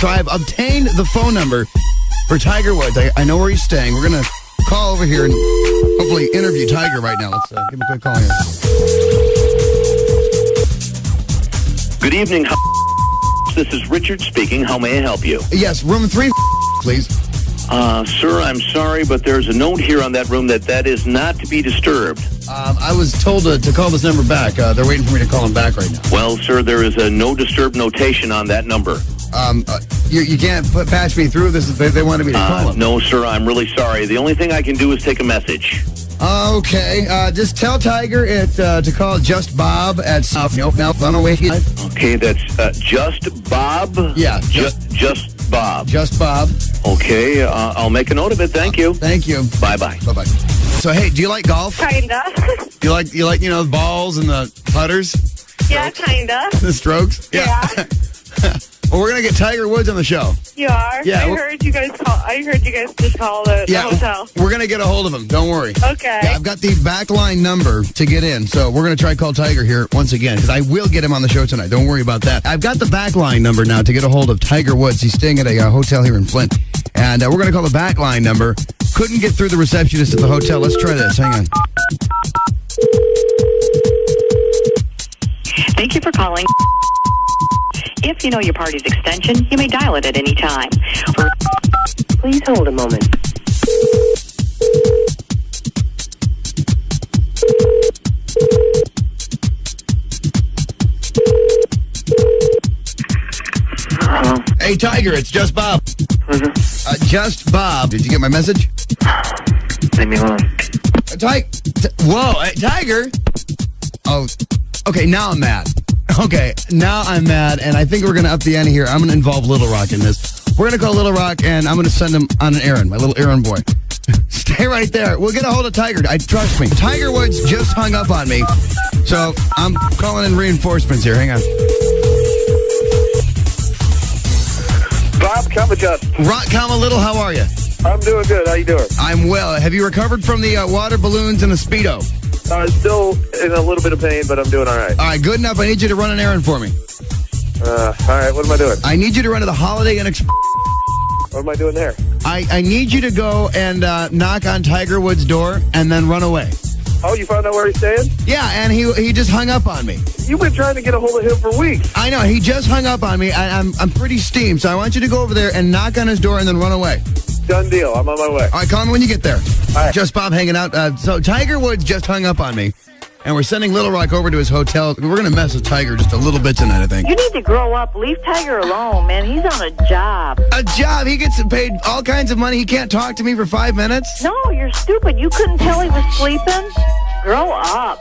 So I've obtained the phone number for Tiger Woods. I know where he's staying. We're going to call over here and hopefully interview Tiger right now. Let's give him a quick call here. Good evening. This is Richard speaking. How may I help you? Yes, room 3, please. Sir, I'm sorry, but there's a note here on that room that is not to be disturbed. I was told to call this number back. They're waiting for me to call him back right now. Well, sir, there is a no disturb notation on that number. You can't patch me through this. They wanted me to call him. No, sir, I'm really sorry. The only thing I can do is take a message. Okay, just tell Tiger to call Just Bob at Nope, now, Okay, that's Just Bob? Yeah. Just Bob. Just Bob. Okay, I'll make a note of it. Thank you. Thank you. Bye-bye. Bye-bye. So, hey, do you like golf? Kinda. You like the balls and the putters? Yeah, kinda. The strokes? Yeah. Well, we're going to get Tiger Woods on the show. You are? Yeah. I heard you guys just call the hotel. We're going to get a hold of him. Don't worry. Okay. Yeah, I've got the backline number to get in, so we're going to try call Tiger here once again, because I will get him on the show tonight. Don't worry about that. I've got the backline number now to get a hold of Tiger Woods. He's staying at a hotel here in Flint, and we're going to call the backline number. Couldn't get through the receptionist at the hotel. Let's try this. Hang on. Thank you for calling. If you know your party's extension, you may dial it at any time. Please hold a moment. Hey, Tiger, it's Just Bob. Just Bob. Did you get my message? Leave me alone. Whoa, hey, Tiger. Oh, okay, now I'm mad. Okay, now I'm mad, and I think we're going to up the ante here. I'm going to involve Little Rock in this. We're going to call Little Rock, and I'm going to send him on an errand, my little errand boy. Stay right there. We'll get a hold of Tiger. Trust me. Tiger Woods just hung up on me, so I'm calling in reinforcements here. Hang on. Bob, come adjust. Rock, Comma Little, how are you? I'm doing good. How you doing? I'm well. Have you recovered from the water balloons and the Speedo? Still in a little bit of pain, but I'm doing all right. All right, good enough. I need you to run an errand for me. All right, what am I doing? I need you to run to the Holiday Inn Express. What am I doing there? I need you to go and knock on Tiger Woods' door and then run away. Oh, you found out where he's staying? Yeah, and he just hung up on me. You've been trying to get a hold of him for weeks. I know. He just hung up on me. I'm pretty steamed, so I want you to go over there and knock on his door and then run away. Done deal. I'm on my way. All right, call me when you get there. All right. Just Bob hanging out. So Tiger Woods just hung up on me, and we're sending Little Rock over to his hotel. We're going to mess with Tiger just a little bit tonight, I think. You need to grow up. Leave Tiger alone, man. He's on a job. A job? He gets paid all kinds of money. He can't talk to me for 5 minutes? No, you're stupid. You couldn't tell he was sleeping? Grow up.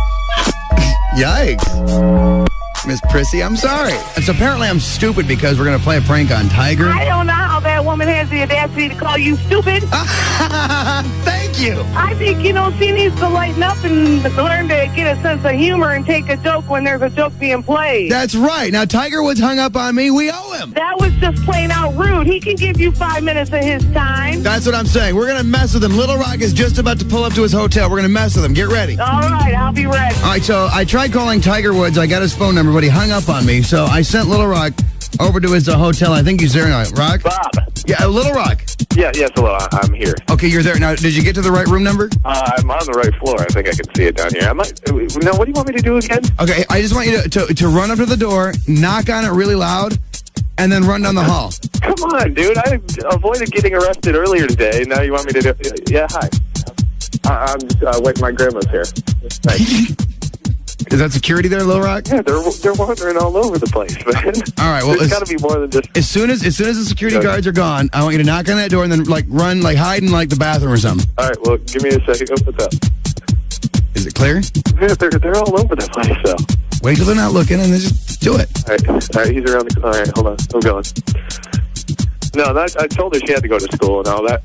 Yikes. Miss Prissy, I'm sorry. And so apparently I'm stupid because we're going to play a prank on Tiger. I don't know how that woman has the audacity to call you stupid. Thank you. I think, she needs to lighten up and learn to get a sense of humor and take a joke when there's a joke being played. That's right. Now, Tiger Woods hung up on me. We owe him. That was just plain out rude. He can give you 5 minutes of his time. That's what I'm saying. We're going to mess with him. Little Rock is just about to pull up to his hotel. We're going to mess with him. Get ready. All right, I'll be ready. All right, so I tried calling Tiger Woods. I got his phone number, but he hung up on me. So I sent Little Rock over to his hotel. I think he's there now. Rock? Bob. Yeah, Little Rock. Yes, hello. I'm here. Okay, you're there. Now, did you get to the right room number? I'm on the right floor. I think I can see it down here. Now, what do you want me to do again? Okay, I just want you to run up to the door, knock on it really loud, and then run down the hall. Come on, dude. I avoided getting arrested earlier today. Now you want me to do... Yeah, hi. I'm just waiting. My grandma's here. Thanks. Is that security there, Little Rock? Yeah, they're wandering all over the place, man. All right, well, there's got to be more than just... As soon as the security guards are gone, I want you to knock on that door and then, run, hide in, the bathroom or something. All right, well, give me a second. Go put that. Is it clear? Yeah, they're all over the place, though. Wait till they're not looking and then just do it. All right, he's around the... All right, hold on. I'm going. No, I told her she had to go to school and all that.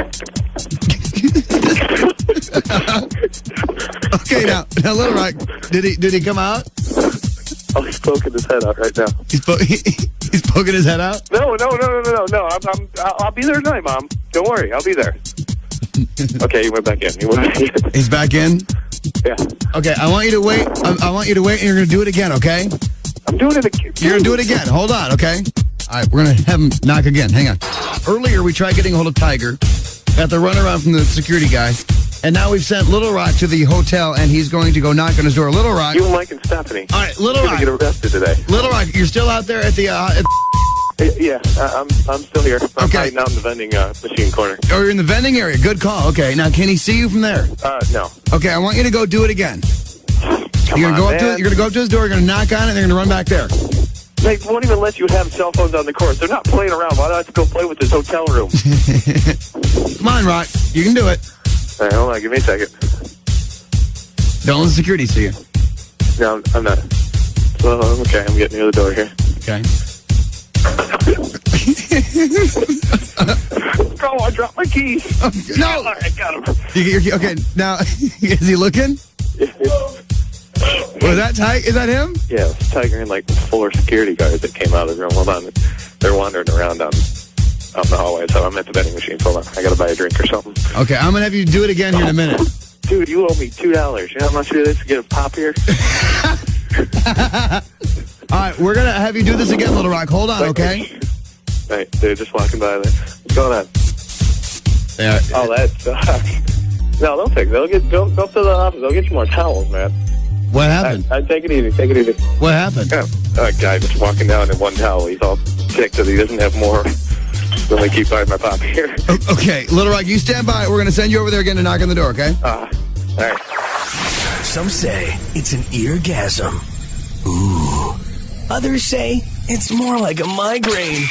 Okay, now, Little Rock, did he come out? Oh, he's poking his head out right now. He's poking his head out? No. I'll be there tonight, Mom. Don't worry, I'll be there. Okay, he went back in. He's back in? Yeah. Okay, I want you to wait. I want you to wait, and you're going to do it again, okay? I'm doing it again. You're going to do it again. Hold on, okay? All right, we're going to have him knock again. Hang on. Earlier, we tried getting a hold of Tiger. Got the runaround from the security guy. And now we've sent Little Rock to the hotel, and he's going to go knock on his door. Little Rock. You, Mike, and Stephanie. All right, Little Rock. You're going to get arrested today. Little Rock, you're still out there at the... Yeah, I'm still here. I'm Okay. hiding out in the vending machine corner. Oh, you're in the vending area. Good call. Okay, now can he see you from there? No. Okay, I want you to go do it again. Come You're on, gonna man. go up to his door. You're gonna knock on it. And they're gonna run back there. They won't even let you have cell phones on the course. They're not playing around. Why do I have to go play with this hotel room? Come on, Rock. You can do it. All right, hold on. Give me a second. Don't let the security see you. No, I'm not. Well, okay, I'm getting near the door here. Okay. Oh, I dropped my keys. No. All right, got him. Okay. Now, is he looking? Was that Tiger? Is that him? Yeah, it's Tiger and like 4 security guards that came out of the room. Hold on. They're wandering around out in the hallway, so I'm at the vending machine. Hold on. I got to buy a drink or something. Okay, I'm gonna have you do it again here in a minute. Dude, you owe me $2. You know how much it is to get a pop here? All right, we're gonna have you do this again, Little Rock. Hold on, okay? Right, they're just walking by there. What's going on? Yeah. Oh, that sucks. No, they'll fix it. Go up to the office. They'll get you more towels, man. What happened? Take it easy. Take it easy. What happened? Yeah. A guy just walking down in one towel. He's all sick that he doesn't have more. So they keep buying my pop here. Okay, Little Rock, you stand by. We're gonna send you over there again to knock on the door, okay? All right. Some say it's an eargasm. Ooh. Others say it's more like a migraine.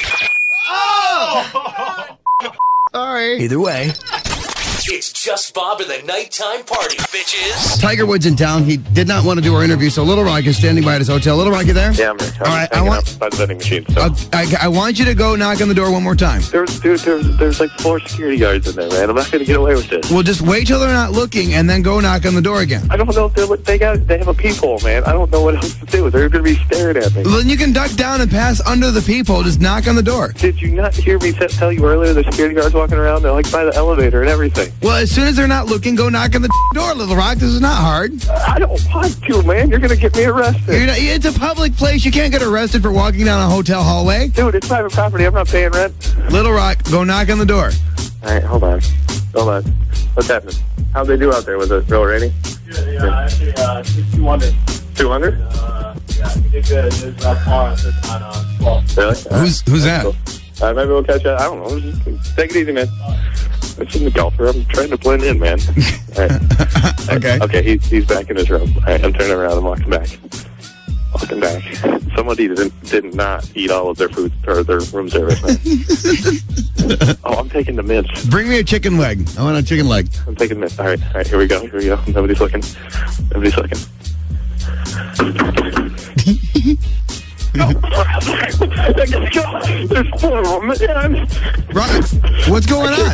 Sorry. Either way, it's Just Bob and the Nighttime Party, bitches. Tiger Woods in town. He did not want to do our interview, so Little Rock is standing by at his hotel. Little Rock, you there? Yeah, I'm here. All right, hanging out by the vending machine. So. I want you to go knock on the door one more time. There's like 4 security guards in there, man. I'm not going to get away with this. Well, just wait till they're not looking and then go knock on the door again. I don't know if they have a peephole, man. I don't know what else to do. They're going to be staring at me. Well, then you can duck down and pass under the peephole. Just knock on the door. Did you not hear me tell you earlier? The security guards walking around. They're like by the elevator and everything. Well, as soon as they're not looking, go knock on the door, Little Rock. This is not hard. I don't want to, man. You're going to get me arrested. It's a public place. You can't get arrested for walking down a hotel hallway. Dude, it's private property. I'm not paying rent. Little Rock, go knock on the door. All right, hold on. What's happening? How'd they do out there? Was it real rainy? Yeah, actually, 200. 200? Yeah, we did good. There's a car on 12. Really? Who's that? Cool. Maybe we'll catch that. I don't know. Just take it easy, man. It's in the golfer. I'm trying to blend in, man. All right. Okay. Okay, he's back in his room. All right, I'm turning around and walking back. Somebody did not eat all of their food or their room service, man. Oh, I'm taking the mints. Bring me a chicken leg. I want a chicken leg. I'm taking mints. All right, here we go. Nobody's looking. There's 4 of them, man. Rock, what's going on?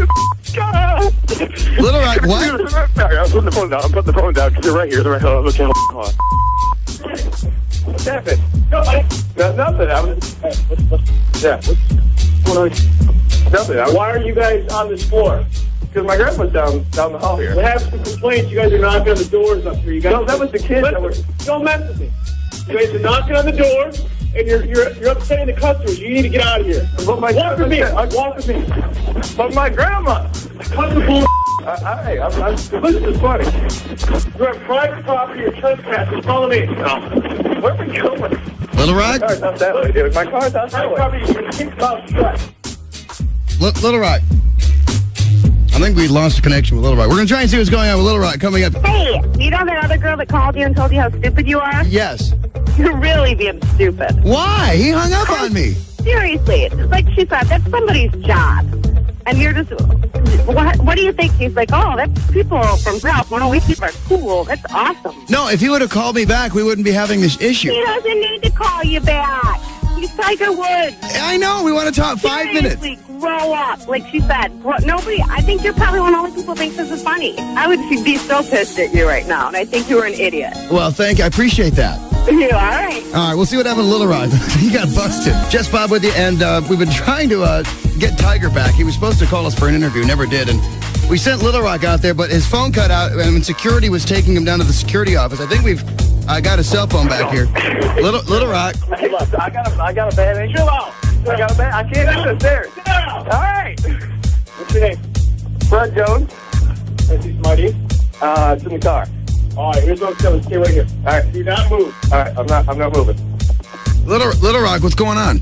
Little Rock, what? I'm putting the phone down. Because they're right here. They're right here. Okay, hold on. What's happened? Nothing. What's going on? Nothing. Why are you guys on this floor? Because my grandma's down the hall here. We have some complaints. You guys are knocking on the doors up here. You guys No, that was the kids that were... Don't mess with me. You guys are knocking on the door, and you're upsetting the customers. You need to get out of here. But my Walk with me. Walk with me. But my grandma. Cut the bull. This is funny. You're on private property. You're trespassing. Follow me. Where are we going? Little Rock? My car's out that way, dude. My car's out that way. Property. You're keep about stress. Little Rock. I think we lost a connection with Little Rock. We're going to try and see what's going on with Little Rock coming up. Hey, you know that other girl that called you and told you how stupid you are? Yes. You're really being stupid. Why? He hung up on me. Seriously. Like she said, that's somebody's job. And you're just, what do you think? He's like, oh, that's people from Ralph 108 are cool. That's awesome. No, if he would have called me back, we wouldn't be having this issue. He doesn't need to call you back. He's Tiger Woods. I know. We want to talk 5 minutes. Seriously, grow up. Like she said, nobody, I think you're probably one of the only people who thinks this is funny. I would be so pissed at you right now, and I think you were an idiot. Well, thank you. I appreciate that. Yeah, all right. All right, we'll see what happened to Little Rock. He got busted. Just Bob with you, and we've been trying to get Tiger back. He was supposed to call us for an interview, never did, and we sent Little Rock out there, but his phone cut out, and when security was taking him down to the security office, I think we've got his cell phone back here. Little Rock. Hey, look, I got a bad injury. Chill out. I got a bag. I can't do this. There. All right. What's your name? Fred Jones. I see Smarty. It's in the car. All right, here's what's coming. Stay right here. All right, do not move. All right, I'm not moving. Little Rock, what's going on?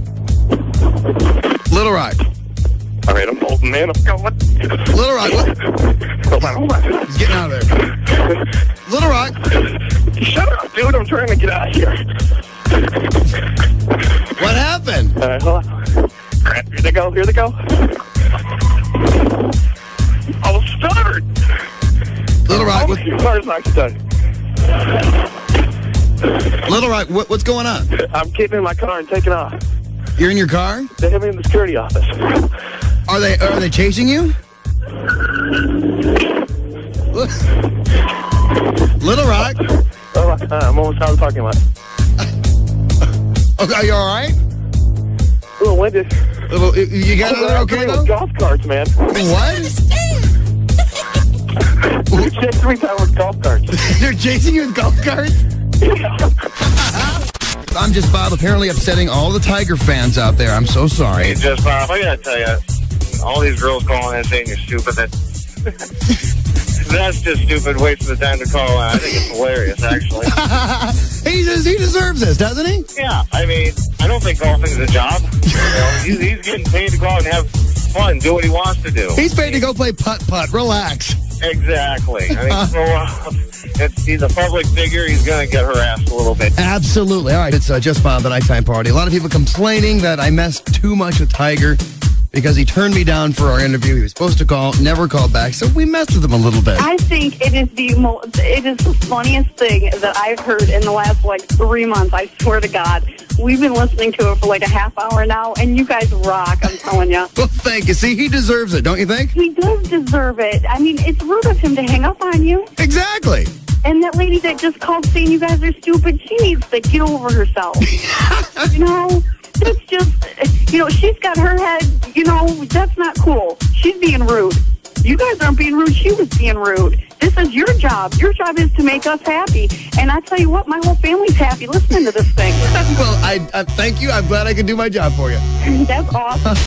Little Rock. All right, I'm holding, man. I'm going. Little Rock, what? Hold on. He's getting out of there. Little Rock. Shut up, dude. I'm trying to get out of here. What happened? All right, hold on. Crap, here they go. Here they go. Oh, start. Little Rock, Your car's not done. Little Rock, what's going on? I'm getting in my car and taking off. You're in your car? They have me in the security office. Are they chasing you? Little Rock? Oh, I'm almost out of the parking lot. Okay, are you all right? A little winded. You got it okay, though? Golf carts, man. What? They're chasing me down with golf carts. They're chasing you with golf carts? I'm just Bob, apparently upsetting all the Tiger fans out there. I'm so sorry. Hey, just Bob, I gotta tell you, all these girls calling and saying you're stupid, that's just stupid, wasting the time to call in. I think it's hilarious, actually. He deserves this, doesn't he? Yeah, I mean, I don't think golfing's a job. You know, he's getting paid to go out and have fun, do what he wants to do. He's paid to go play putt-putt. Relax. Exactly. I mean, he's a public figure. He's going to get harassed a little bit. Absolutely. All right, it's Just Bob, the Nighttime Party. A lot of people complaining that I messed too much with Tiger because he turned me down for our interview. He was supposed to call, never called back, so we messed with him a little bit. I think it is the funniest thing that I've heard in the last 3 months. I swear to God, we've been listening to it for a half hour now, and you guys rock. I'm telling you. Well, thank you. See, he deserves it, don't you think? He does deserve it. I mean, it's rude of him to hang up on you. Exactly. And that lady that just called saying you guys are stupid, she needs to get over herself. It's just, she's got her head, that's not cool. She's being rude. You guys aren't being rude. She was being rude. This is your job. Your job is to make us happy. And I tell you what, my whole family's happy listening to this thing. Well, I thank you. I'm glad I could do my job for you. That's awesome.